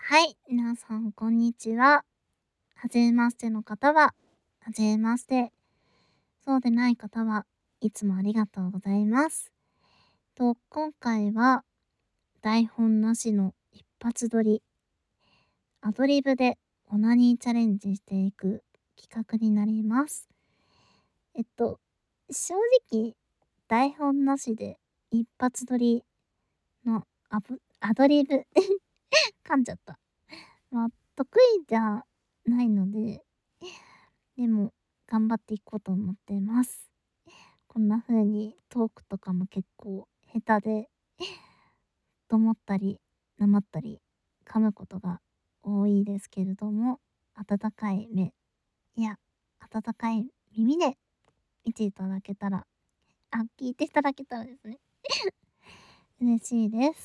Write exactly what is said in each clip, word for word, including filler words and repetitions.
はい、皆さんこんにちは。はじめましての方は、はじめまして。そうでない方はいつもありがとうございます。と、今回は台本なしの一発撮り、アドリブでオナニーチャレンジしていく企画になります。えっと、正直、台本なしで一発撮りのアブアドリブ噛んじゃった。まあ、得意じゃないので、でも頑張っていこうと思ってます。こんな風にトークとかも結構下手で、と思ったり、なまったり、噛むことが多いですけれども、温かい目、いや、温かい耳で見ていただけたら、あ、聞いていただけたらですね、嬉しいです。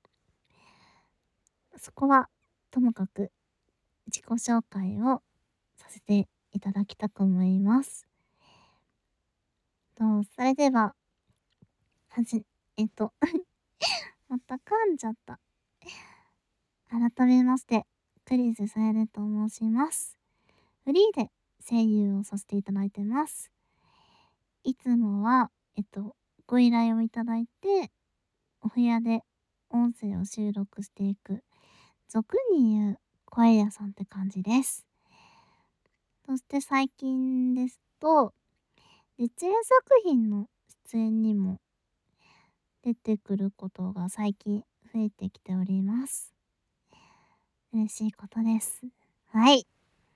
そこはともかく自己紹介をさせていただきたく思います。と、それでは、はじえっと、また噛んじゃった。改めまして、クリスさやねと申します。フリーで声優をさせていただいてます。いつもは、えっと、ご依頼をいただいて、お部屋で音声を収録していく、俗に言う声屋さんって感じです。そして最近ですと、実演作品の出演にも出てくることが最近増えてきております。嬉しいことです。はい。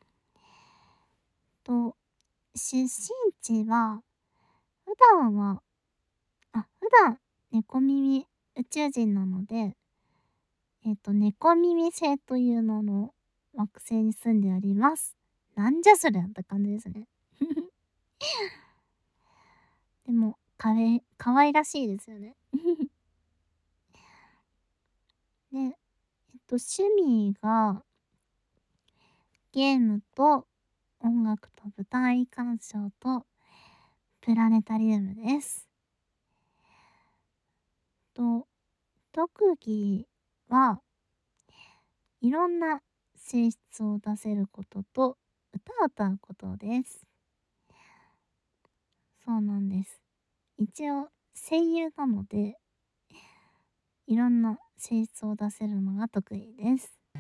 と、出身地は、普段は、あ、普段、猫耳宇宙人なので、えっと、猫耳星という名の惑星に住んでおります。なんじゃそりゃって感じですね。でも、かわ可愛らしいですよね。で、えっと、趣味が、ゲームと音楽と舞台鑑賞とプラネタリウムです。と、特技はいろんな性質を出せることと歌を歌うことです。そうなんです。一応声優なのでいろんな性質を出せるのが得意です。